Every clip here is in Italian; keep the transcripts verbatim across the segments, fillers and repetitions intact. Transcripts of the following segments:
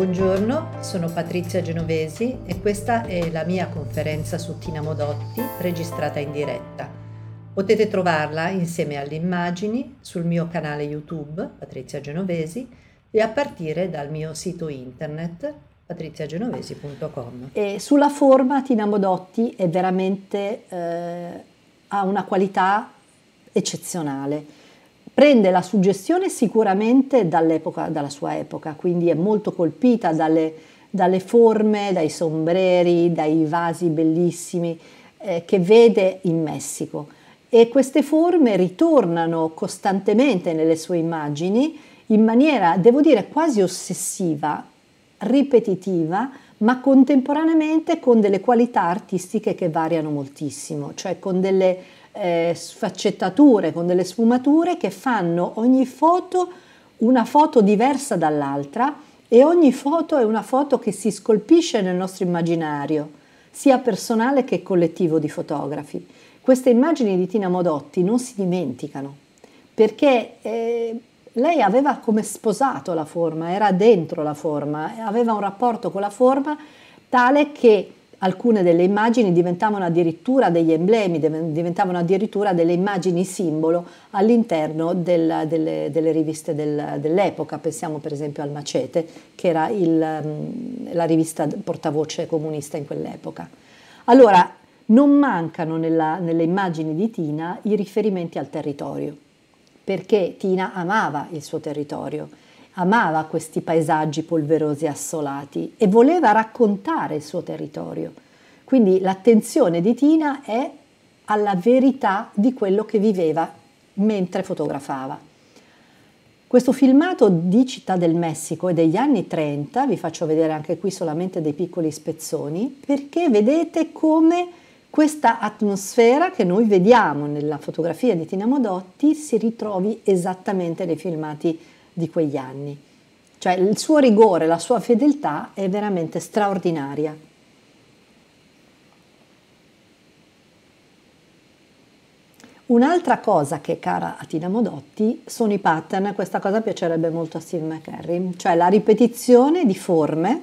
Buongiorno, sono Patrizia Genovesi e questa è la mia conferenza su Tina Modotti registrata in diretta. Potete trovarla insieme alle immagini sul mio canale YouTube Patrizia Genovesi e a partire dal mio sito internet patrizia genovesi punto com. E sulla forma Tina Modotti è veramente eh, ha una qualità eccezionale. Prende la suggestione sicuramente dall'epoca, dalla sua epoca, quindi è molto colpita dalle, dalle forme, dai sombreri, dai vasi bellissimi eh, che vede in Messico. E queste forme ritornano costantemente nelle sue immagini in maniera, devo dire, quasi ossessiva, ripetitiva, ma contemporaneamente con delle qualità artistiche che variano moltissimo, cioè con delle eh, sfaccettature, con delle sfumature che fanno ogni foto una foto diversa dall'altra e ogni foto è una foto che si scolpisce nel nostro immaginario, sia personale che collettivo di fotografi. Queste immagini di Tina Modotti non si dimenticano, perché eh, lei aveva come sposato la forma, era dentro la forma, aveva un rapporto con la forma tale che alcune delle immagini diventavano addirittura degli emblemi, diventavano addirittura delle immagini simbolo all'interno del, delle, delle riviste del, dell'epoca. Pensiamo per esempio al Macete, che era il, la rivista portavoce comunista in quell'epoca. Allora, non mancano nella, nelle immagini di Tina i riferimenti al territorio, perché Tina amava il suo territorio, amava questi paesaggi polverosi e assolati e voleva raccontare il suo territorio. Quindi l'attenzione di Tina è alla verità di quello che viveva mentre fotografava. Questo filmato di Città del Messico è degli anni trenta, vi faccio vedere anche qui solamente dei piccoli spezzoni, perché vedete come questa atmosfera che noi vediamo nella fotografia di Tina Modotti si ritrovi esattamente nei filmati di quegli anni. Cioè il suo rigore, la sua fedeltà è veramente straordinaria. Un'altra cosa che è cara a Tina Modotti sono i pattern, questa cosa piacerebbe molto a Steve McCurry, cioè la ripetizione di forme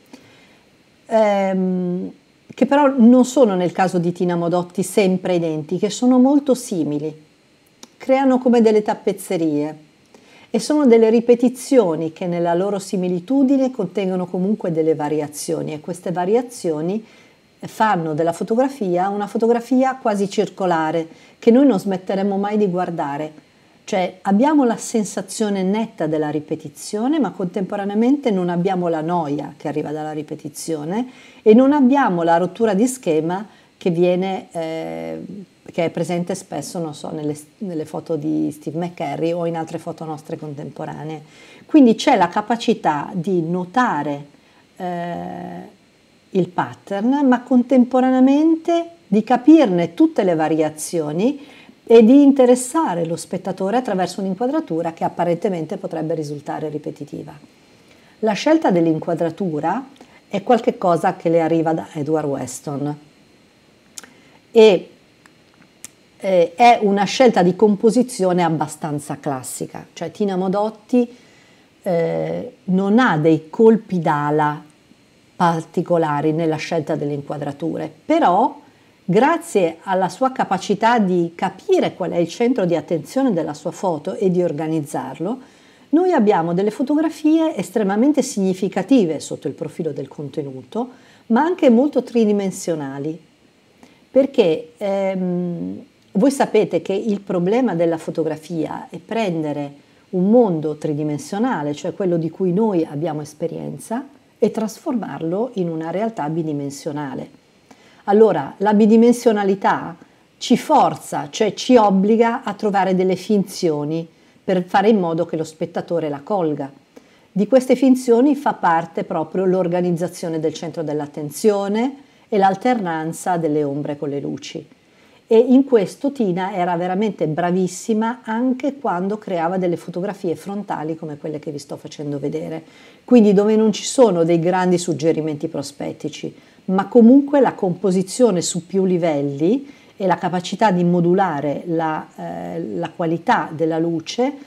ehm, che però non sono nel caso di Tina Modotti sempre identiche, sono molto simili, creano come delle tappezzerie e sono delle ripetizioni che nella loro similitudine contengono comunque delle variazioni e queste variazioni fanno della fotografia una fotografia quasi circolare che noi non smetteremo mai di guardare. Cioè abbiamo la sensazione netta della ripetizione, ma contemporaneamente non abbiamo la noia che arriva dalla ripetizione e non abbiamo la rottura di schema che viene, eh, che è presente spesso, non so, nelle, nelle foto di Steve McCurry o in altre foto nostre contemporanee. Quindi c'è la capacità di notare eh, il pattern, ma contemporaneamente di capirne tutte le variazioni e di interessare lo spettatore attraverso un'inquadratura che apparentemente potrebbe risultare ripetitiva. La scelta dell'inquadratura è qualcosa che le arriva da Edward Weston e eh, è una scelta di composizione abbastanza classica, cioè Tina Modotti eh, non ha dei colpi d'ala particolari nella scelta delle inquadrature, però grazie alla sua capacità di capire qual è il centro di attenzione della sua foto e di organizzarlo, noi abbiamo delle fotografie estremamente significative sotto il profilo del contenuto, ma anche molto tridimensionali, perché ehm, voi sapete che il problema della fotografia è prendere un mondo tridimensionale, cioè quello di cui noi abbiamo esperienza, e trasformarlo in una realtà bidimensionale. Allora, la bidimensionalità ci forza, cioè ci obbliga a trovare delle finzioni per fare in modo che lo spettatore la colga. Di queste finzioni fa parte proprio l'organizzazione del centro dell'attenzione e l'alternanza delle ombre con le luci. E in questo Tina era veramente bravissima anche quando creava delle fotografie frontali come quelle che vi sto facendo vedere, quindi dove non ci sono dei grandi suggerimenti prospettici, ma comunque la composizione su più livelli e la capacità di modulare la, eh, la qualità della luce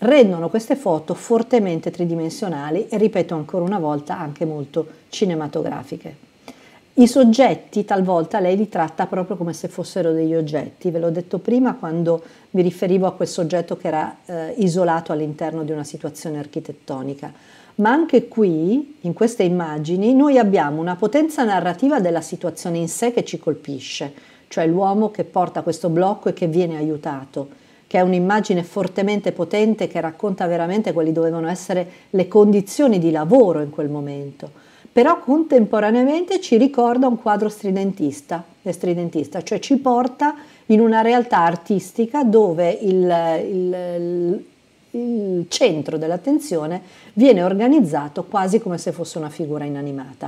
rendono queste foto fortemente tridimensionali e, ripeto ancora una volta, anche molto cinematografiche. I soggetti talvolta lei li tratta proprio come se fossero degli oggetti, ve l'ho detto prima quando mi riferivo a quel soggetto che era eh, isolato all'interno di una situazione architettonica, ma anche qui, in queste immagini, noi abbiamo una potenza narrativa della situazione in sé che ci colpisce, cioè l'uomo che porta questo blocco e che viene aiutato, che è un'immagine fortemente potente che racconta veramente quali dovevano essere le condizioni di lavoro in quel momento. Però contemporaneamente ci ricorda un quadro stridentista, stridentista, cioè ci porta in una realtà artistica dove il, il, il centro dell'attenzione viene organizzato quasi come se fosse una figura inanimata.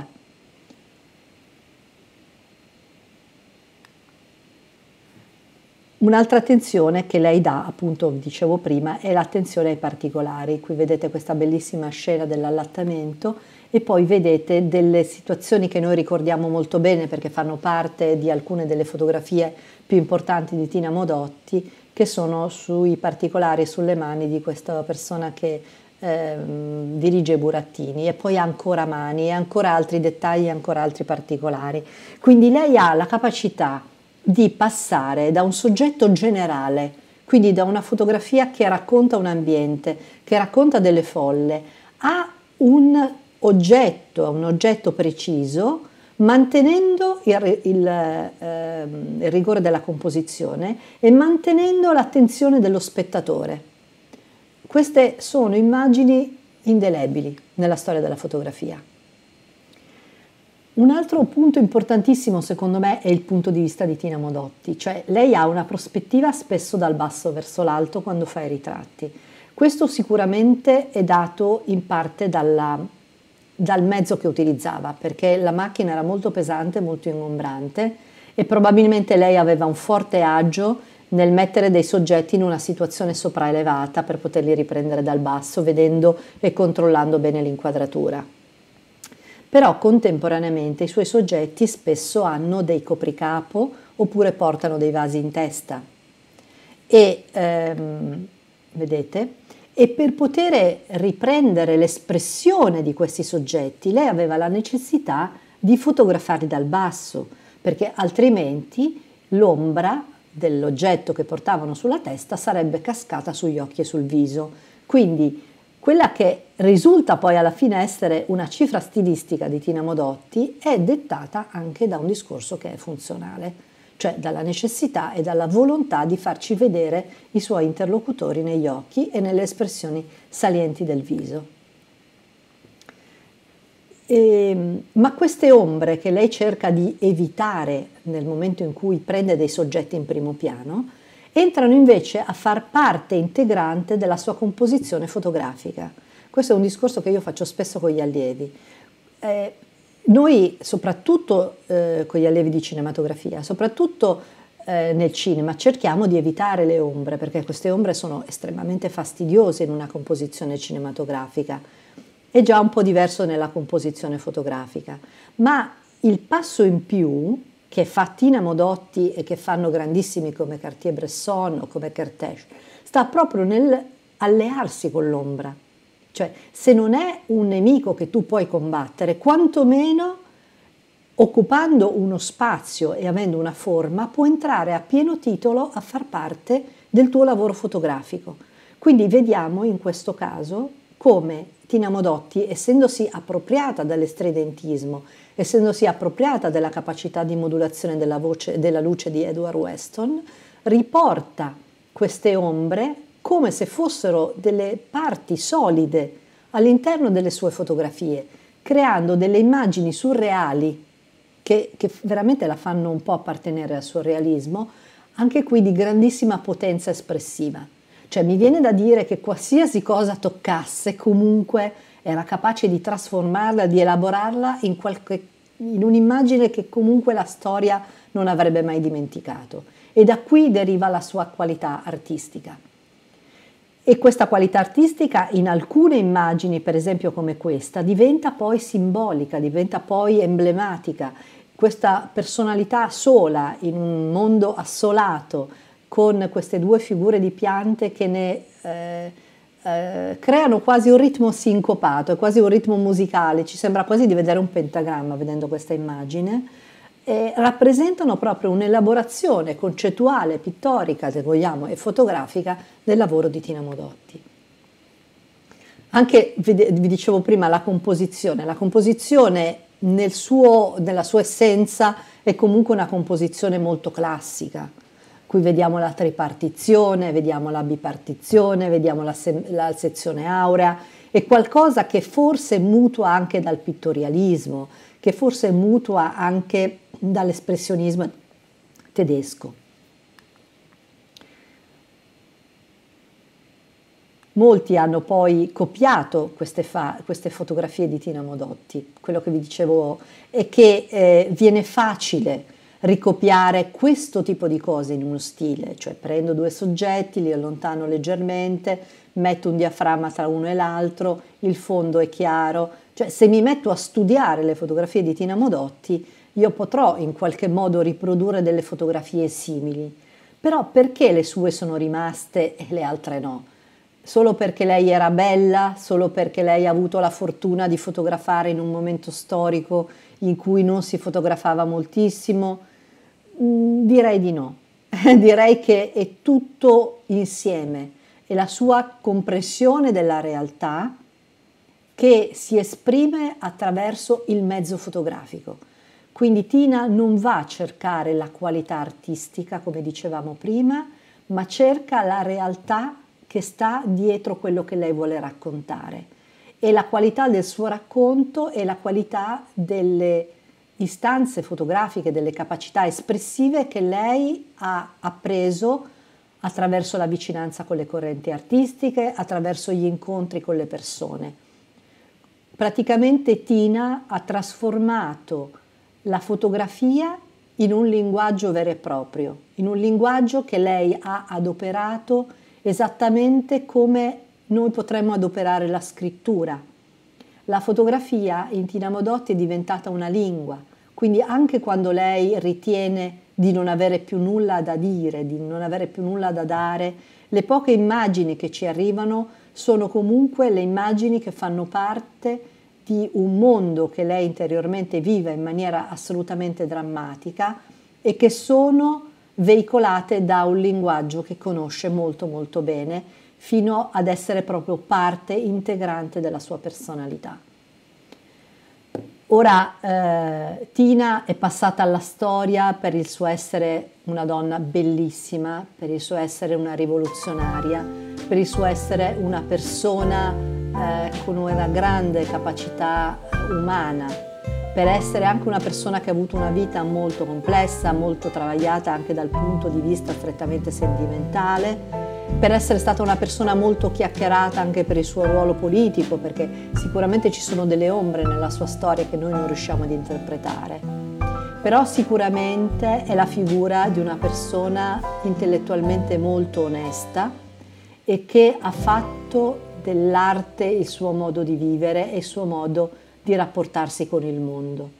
Un'altra attenzione che lei dà, appunto dicevo prima, è l'attenzione ai particolari. Qui vedete questa bellissima scena dell'allattamento e poi vedete delle situazioni che noi ricordiamo molto bene perché fanno parte di alcune delle fotografie più importanti di Tina Modotti, che sono sui particolari, sulle mani di questa persona che eh, dirige Burattini, e poi ancora mani e ancora altri dettagli, ancora altri particolari. Quindi lei ha la capacità di passare da un soggetto generale, quindi da una fotografia che racconta un ambiente, che racconta delle folle, a un oggetto, a un oggetto preciso, mantenendo il, il, eh, il rigore della composizione e mantenendo l'attenzione dello spettatore. Queste sono immagini indelebili nella storia della fotografia. Un altro punto importantissimo secondo me è il punto di vista di Tina Modotti, cioè lei ha una prospettiva spesso dal basso verso l'alto quando fa i ritratti. Questo sicuramente è dato in parte dalla, dal mezzo che utilizzava, perché la macchina era molto pesante, molto ingombrante e probabilmente lei aveva un forte agio nel mettere dei soggetti in una situazione sopraelevata per poterli riprendere dal basso, vedendo e controllando bene l'inquadratura. Però contemporaneamente i suoi soggetti spesso hanno dei copricapo oppure portano dei vasi in testa e, ehm, vedete? E per poter riprendere l'espressione di questi soggetti lei aveva la necessità di fotografarli dal basso, perché altrimenti l'ombra dell'oggetto che portavano sulla testa sarebbe cascata sugli occhi e sul viso. Quindi quella che risulta poi alla fine essere una cifra stilistica di Tina Modotti è dettata anche da un discorso che è funzionale, cioè dalla necessità e dalla volontà di farci vedere i suoi interlocutori negli occhi e nelle espressioni salienti del viso. E, ma queste ombre che lei cerca di evitare nel momento in cui prende dei soggetti in primo piano entrano invece a far parte integrante della sua composizione fotografica. Questo è un discorso che io faccio spesso con gli allievi. Eh, noi, soprattutto eh, con gli allievi di cinematografia, soprattutto eh, nel cinema, cerchiamo di evitare le ombre, perché queste ombre sono estremamente fastidiose in una composizione cinematografica. È già un po' diverso nella composizione fotografica, ma il passo in più che fa Tina Modotti e che fanno grandissimi come Cartier-Bresson o come Kertész, sta proprio nel allearsi con l'ombra. Cioè, se non è un nemico che tu puoi combattere, quantomeno occupando uno spazio e avendo una forma, può entrare a pieno titolo a far parte del tuo lavoro fotografico. Quindi vediamo in questo caso come Tina Modotti, essendosi appropriata dell'estridentismo, essendosi appropriata della capacità di modulazione della voce, della luce di Edward Weston, riporta queste ombre come se fossero delle parti solide all'interno delle sue fotografie, creando delle immagini surreali che, che veramente la fanno un po' appartenere al surrealismo, anche qui di grandissima potenza espressiva. Cioè mi viene da dire che qualsiasi cosa toccasse comunque era capace di trasformarla, di elaborarla in, qualche, in un'immagine che comunque la storia non avrebbe mai dimenticato. E da qui deriva la sua qualità artistica. E questa qualità artistica in alcune immagini, per esempio come questa, diventa poi simbolica, diventa poi emblematica. Questa personalità sola in un mondo assolato, con queste due figure di piante che ne eh, eh, creano quasi un ritmo sincopato, è quasi un ritmo musicale, ci sembra quasi di vedere un pentagramma vedendo questa immagine, e rappresentano proprio un'elaborazione concettuale, pittorica, se vogliamo, e fotografica del lavoro di Tina Modotti. Anche, vi dicevo prima, la composizione. La composizione nel suo, nella sua essenza è comunque una composizione molto classica. Qui vediamo la tripartizione, vediamo la bipartizione, vediamo la, se- la sezione aurea, è qualcosa che forse mutua anche dal pittorialismo, che forse mutua anche dall'espressionismo tedesco. Molti hanno poi copiato queste, fa- queste fotografie di Tina Modotti. Quello che vi dicevo è che eh, viene facile ricopiare questo tipo di cose in uno stile, cioè prendo due soggetti, li allontano leggermente, metto un diaframma tra uno e l'altro, il fondo è chiaro, cioè se mi metto a studiare le fotografie di Tina Modotti io potrò in qualche modo riprodurre delle fotografie simili, però perché le sue sono rimaste e le altre no? Solo perché lei era bella, solo perché lei ha avuto la fortuna di fotografare in un momento storico in cui non si fotografava moltissimo? Mm, direi di no. Direi che è tutto insieme, è la sua compressione della realtà che si esprime attraverso il mezzo fotografico. Quindi Tina non va a cercare la qualità artistica, come dicevamo prima, ma cerca la realtà che sta dietro quello che lei vuole raccontare. E la qualità del suo racconto è la qualità delle istanze fotografiche, delle capacità espressive che lei ha appreso attraverso la vicinanza con le correnti artistiche, attraverso gli incontri con le persone. Praticamente Tina ha trasformato la fotografia in un linguaggio vero e proprio, in un linguaggio che lei ha adoperato esattamente come noi potremmo adoperare la scrittura. La fotografia in Tina Modotti è diventata una lingua, quindi anche quando lei ritiene di non avere più nulla da dire, di non avere più nulla da dare, le poche immagini che ci arrivano sono comunque le immagini che fanno parte di un mondo che lei interiormente vive in maniera assolutamente drammatica e che sono veicolate da un linguaggio che conosce molto molto bene, fino ad essere proprio parte integrante della sua personalità. Ora eh, Tina è passata alla storia per il suo essere una donna bellissima, per il suo essere una rivoluzionaria, per il suo essere una persona eh, con una grande capacità umana, per essere anche una persona che ha avuto una vita molto complessa, molto travagliata anche dal punto di vista strettamente sentimentale, per essere stata una persona molto chiacchierata anche per il suo ruolo politico, perché sicuramente ci sono delle ombre nella sua storia che noi non riusciamo ad interpretare. Però sicuramente è la figura di una persona intellettualmente molto onesta e che ha fatto dell'arte il suo modo di vivere e il suo modo di rapportarsi con il mondo.